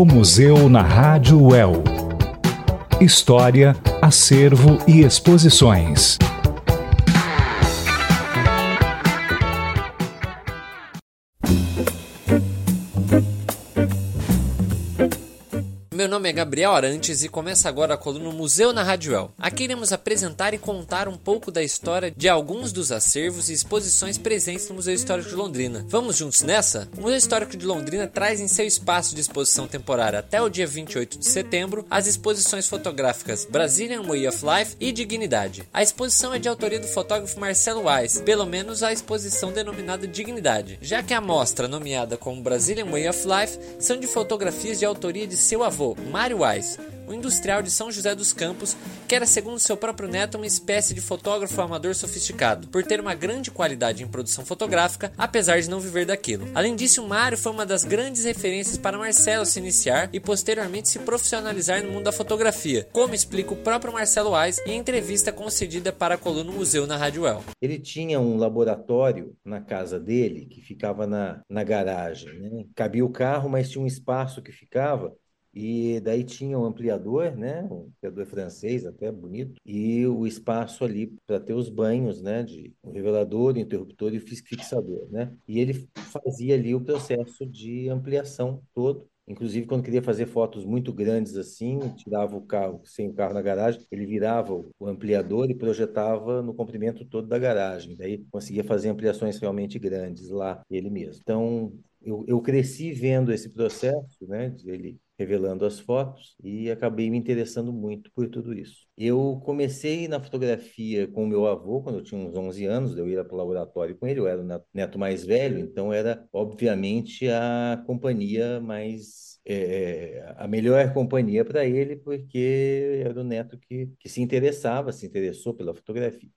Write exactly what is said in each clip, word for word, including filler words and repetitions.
Museu na Rádio U E L. História, acervo e exposições. Meu nome é Gabriel Arantes e começa agora a coluna Museu na Rádio U E L. Aqui iremos apresentar e contar um pouco da história de alguns dos acervos e exposições presentes no Museu Histórico de Londrina. Vamos juntos nessa? O Museu Histórico de Londrina traz em seu espaço de exposição temporária até o dia vinte e oito de setembro as exposições fotográficas Brazilian Way of Life e Dignidade. A exposição é de autoria do fotógrafo Marcelo Weiss, pelo menos a exposição denominada Dignidade, já que a mostra nomeada como Brazilian Way of Life são de fotografias de autoria de seu avô, Mário Weiss, um industrial de São José dos Campos, que era, segundo seu próprio neto, uma espécie de fotógrafo amador sofisticado, por ter uma grande qualidade em produção fotográfica, apesar de não viver daquilo. Além disso, o Mário foi uma das grandes referências para Marcelo se iniciar e posteriormente se profissionalizar no mundo da fotografia, como explica o próprio Marcelo Weiss em entrevista concedida para a coluna Museu na Rádio U E L. Ele tinha um laboratório na casa dele, que ficava na, na garagem, né? Cabia o carro, mas tinha um espaço que ficava. E daí tinha um ampliador, né? Um ampliador francês, até bonito, e o espaço ali para ter os banhos, né? De um revelador, um interruptor e o fixador, né? E ele fazia ali o processo de ampliação todo. Inclusive, quando queria fazer fotos muito grandes assim, tirava o carro, sem o carro na garagem, ele virava o ampliador e projetava no comprimento todo da garagem. Daí conseguia fazer ampliações realmente grandes lá, ele mesmo. Então, eu, eu cresci vendo esse processo, né? Ele revelando as fotos e acabei me interessando muito por tudo isso. Eu comecei na fotografia com o meu avô quando eu tinha uns onze anos, eu ia para o laboratório com ele, eu era o neto mais velho, então era obviamente a companhia mais É, a melhor companhia para ele, porque era o neto que, que se interessava, se interessou pela fotografia.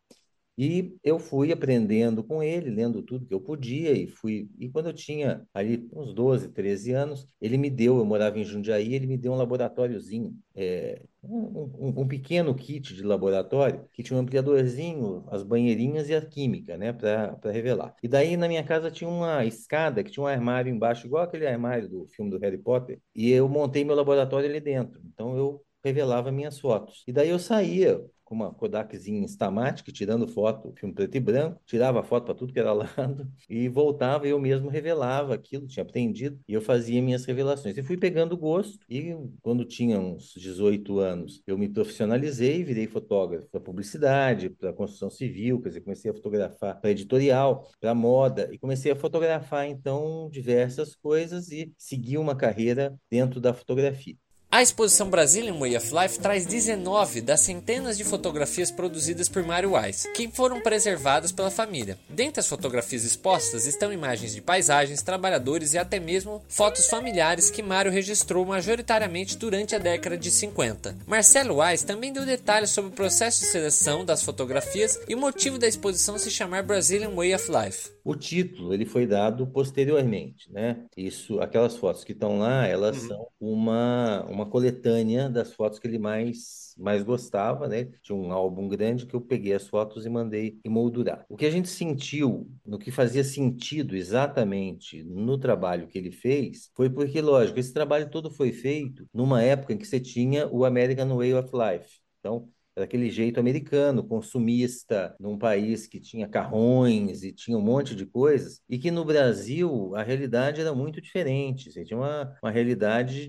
E eu fui aprendendo com ele, lendo tudo que eu podia, e fui. E quando eu tinha ali uns doze, treze anos, ele me deu, eu morava em Jundiaí, ele me deu um laboratóriozinho, é, um, um, um pequeno kit de laboratório, que tinha um ampliadorzinho, as banheirinhas e a química, né, para para revelar. E daí na minha casa tinha uma escada, que tinha um armário embaixo, igual aquele armário do filme do Harry Potter, e eu montei meu laboratório ali dentro. Então eu revelava minhas fotos. E daí eu saía com uma Kodakzinha Instamatic, tirando foto, filme preto e branco, tirava foto para tudo que era lado e voltava e eu mesmo revelava aquilo, tinha aprendido, e eu fazia minhas revelações. E fui pegando gosto, e quando tinha uns dezoito anos, eu me profissionalizei, virei fotógrafo para publicidade, para construção civil, quer dizer, comecei a fotografar para editorial, para moda, e comecei a fotografar, então, diversas coisas e segui uma carreira dentro da fotografia. A exposição Brazilian Way of Life traz dezenove das centenas de fotografias produzidas por Mário Weiss, que foram preservadas pela família. Dentre as fotografias expostas estão imagens de paisagens, trabalhadores e até mesmo fotos familiares que Mário registrou majoritariamente durante a década de cinquenta. Marcelo Weiss também deu detalhes sobre o processo de seleção das fotografias e o motivo da exposição se chamar Brazilian Way of Life. O título ele foi dado posteriormente, né? Isso, aquelas fotos que estão lá, elas uhum. são uma, uma coletânea das fotos que ele mais, mais gostava, né? Tinha um álbum grande que eu peguei as fotos e mandei emoldurar. O que a gente sentiu, no que fazia sentido exatamente no trabalho que ele fez, foi porque, lógico, esse trabalho todo foi feito numa época em que você tinha o American Way of Life. Então, daquele jeito americano, consumista, num país que tinha carrões e tinha um monte de coisas, e que no Brasil a realidade era muito diferente. Você tinha uma, uma realidade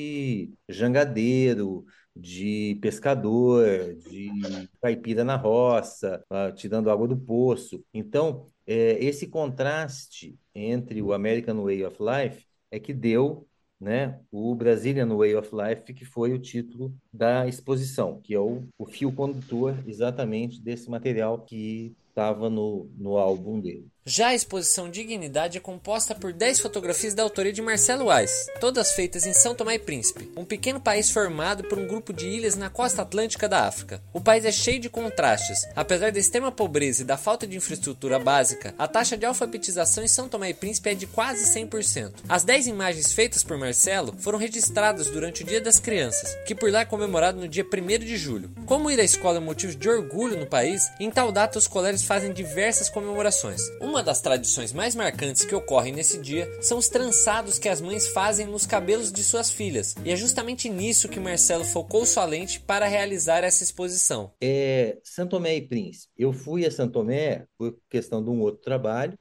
de jangadeiro, de pescador, de caipira na roça, uh, tirando água do poço. Então, é, esse contraste entre o American Way of Life é que deu, né, o Brazilian Way of Life, que foi o título da exposição, que é o, o fio condutor exatamente desse material que estava no, no álbum dele. Já a exposição Dignidade é composta por dez fotografias da autoria de Marcelo Weiss, todas feitas em São Tomé e Príncipe, um pequeno país formado por um grupo de ilhas na costa atlântica da África. O país é cheio de contrastes. Apesar da extrema pobreza e da falta de infraestrutura básica, a taxa de alfabetização em São Tomé e Príncipe é de quase cem por cento. As dez imagens feitas por Marcelo foram registradas durante o Dia das Crianças, que por lá é comemorado no dia primeiro de julho. Como ir à escola é motivo de orgulho no país, em tal data os colégios fazem diversas comemorações. Uma Uma das tradições mais marcantes que ocorrem nesse dia são os trançados que as mães fazem nos cabelos de suas filhas, e é justamente nisso que Marcelo focou sua lente para realizar essa exposição. É São Tomé e Príncipe. Eu fui a São Tomé por questão de um outro trabalho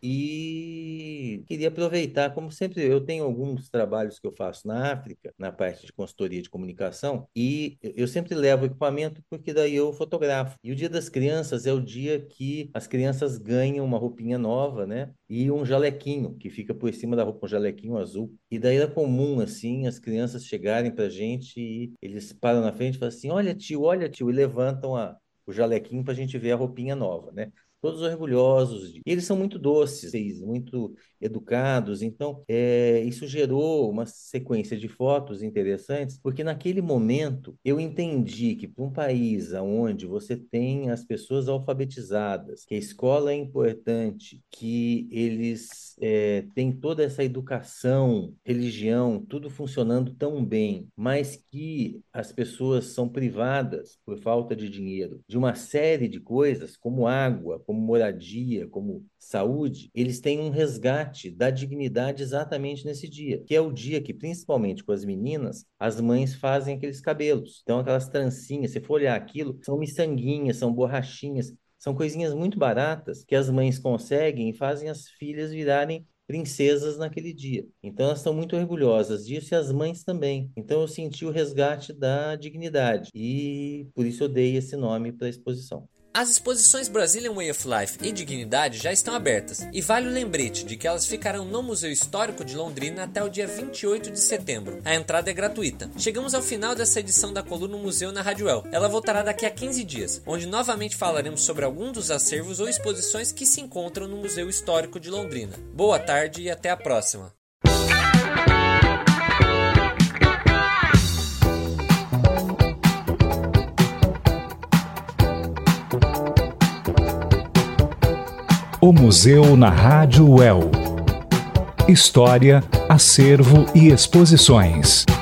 e queria aproveitar, como sempre, eu tenho alguns trabalhos que eu faço na África, na parte de consultoria de comunicação, e eu sempre levo equipamento porque daí eu fotografo. E o Dia das Crianças é o dia que as crianças ganham uma roupinha nova, nova, né? E um jalequinho que fica por cima da roupa, um jalequinho azul. E daí era comum, assim, as crianças chegarem pra gente e eles param na frente e falam assim, olha tio, olha tio, e levantam a, o jalequinho pra gente ver a roupinha nova, né? Todos orgulhosos. De... E eles são muito doces, muito educados. Então, é, isso gerou uma sequência de fotos interessantes, porque naquele momento eu entendi que para um país onde você tem as pessoas alfabetizadas, que a escola é importante, que eles é, têm toda essa educação, religião, tudo funcionando tão bem, mas que as pessoas são privadas por falta de dinheiro de uma série de coisas, como água, como moradia, como saúde, eles têm um resgate da dignidade exatamente nesse dia, que é o dia que, principalmente com as meninas, as mães fazem aqueles cabelos. Então, aquelas trancinhas, se for olhar aquilo, são miçanguinhas, são borrachinhas, são coisinhas muito baratas que as mães conseguem e fazem as filhas virarem princesas naquele dia. Então, elas estão muito orgulhosas disso e as mães também. Então, eu senti o resgate da dignidade e por isso eu dei esse nome para a exposição. As exposições Brazilian Way of Life e Dignidade já estão abertas, e vale o lembrete de que elas ficarão no Museu Histórico de Londrina até o dia vinte e oito de setembro. A entrada é gratuita. Chegamos ao final dessa edição da coluna Museu na Rádio El. Ela voltará daqui a quinze dias, onde novamente falaremos sobre algum dos acervos ou exposições que se encontram no Museu Histórico de Londrina. Boa tarde e até a próxima. O Museu na Rádio El. História, acervo e exposições.